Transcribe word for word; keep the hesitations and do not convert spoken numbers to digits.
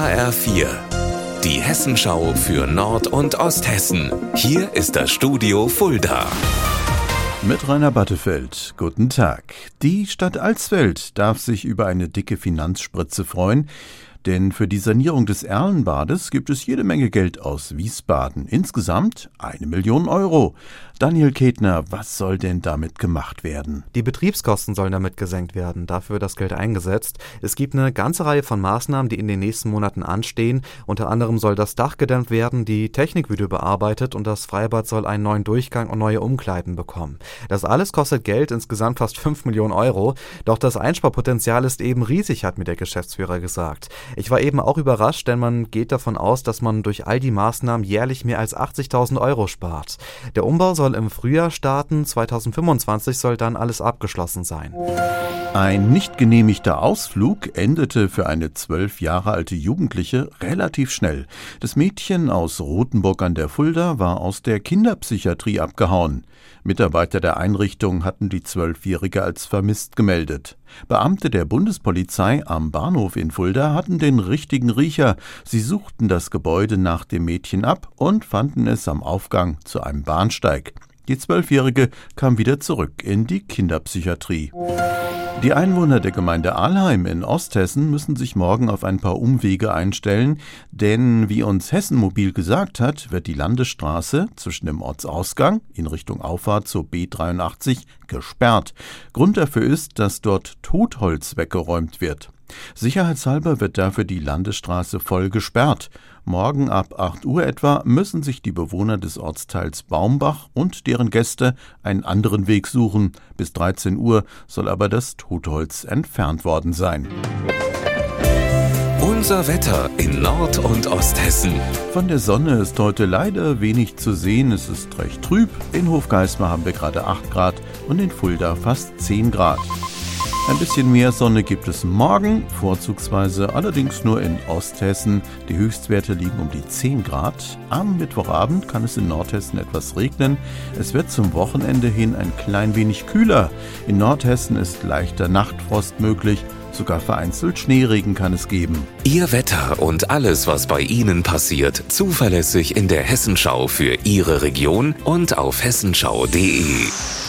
H R vier, die Hessenschau für Nord- und Osthessen. Hier ist das Studio Fulda. Mit Rainer Battefeld. Guten Tag. Die Stadt Alsfeld darf sich über eine dicke Finanzspritze freuen, denn für die Sanierung des Erlenbades gibt es jede Menge Geld aus Wiesbaden. Insgesamt eine Million Euro. Daniel Ketner, was soll denn damit gemacht werden? Die Betriebskosten sollen damit gesenkt werden. Dafür wird das Geld eingesetzt. Es gibt eine ganze Reihe von Maßnahmen, die in den nächsten Monaten anstehen. Unter anderem soll das Dach gedämmt werden, die Technik wird überarbeitet und das Freibad soll einen neuen Durchgang und neue Umkleiden bekommen. Das alles kostet Geld, insgesamt fast fünf Millionen Euro. Doch das Einsparpotenzial ist eben riesig, hat mir der Geschäftsführer gesagt. Ich war eben auch überrascht, denn man geht davon aus, dass man durch all die Maßnahmen jährlich mehr als achtzigtausend Euro spart. Der Umbau soll im Frühjahr starten, zweitausendfünfundzwanzig soll dann alles abgeschlossen sein. Ein nicht genehmigter Ausflug endete für eine zwölf Jahre alte Jugendliche relativ schnell. Das Mädchen aus Rothenburg an der Fulda war aus der Kinderpsychiatrie abgehauen. Mitarbeiter der Einrichtung hatten die Zwölfjährige als vermisst gemeldet. Beamte der Bundespolizei am Bahnhof in Fulda hatten den richtigen Riecher. Sie suchten das Gebäude nach dem Mädchen ab und fanden es am Aufgang zu einem Bahnsteig. Die Zwölfjährige kam wieder zurück in die Kinderpsychiatrie. Die Einwohner der Gemeinde Alheim in Osthessen müssen sich morgen auf ein paar Umwege einstellen, denn wie uns Hessenmobil gesagt hat, wird die Landesstraße zwischen dem Ortsausgang in Richtung Auffahrt zur B dreiundachtzig gesperrt. Grund dafür ist, dass dort Totholz weggeräumt wird. Sicherheitshalber wird dafür die Landesstraße voll gesperrt. Morgen ab acht Uhr etwa müssen sich die Bewohner des Ortsteils Baumbach und deren Gäste einen anderen Weg suchen. Bis dreizehn Uhr soll aber das Totholz entfernt worden sein. Unser Wetter in Nord- und Osthessen. Von der Sonne ist heute leider wenig zu sehen. Es ist recht trüb. In Hofgeismar haben wir gerade acht Grad und in Fulda fast zehn Grad. Ein bisschen mehr Sonne gibt es morgen, vorzugsweise allerdings nur in Osthessen. Die Höchstwerte liegen um die zehn Grad. Am Mittwochabend kann es in Nordhessen etwas regnen. Es wird zum Wochenende hin ein klein wenig kühler. In Nordhessen ist leichter Nachtfrost möglich. Sogar vereinzelt Schneeregen kann es geben. Ihr Wetter und alles, was bei Ihnen passiert, zuverlässig in der Hessenschau für Ihre Region und auf hessenschau punkt de.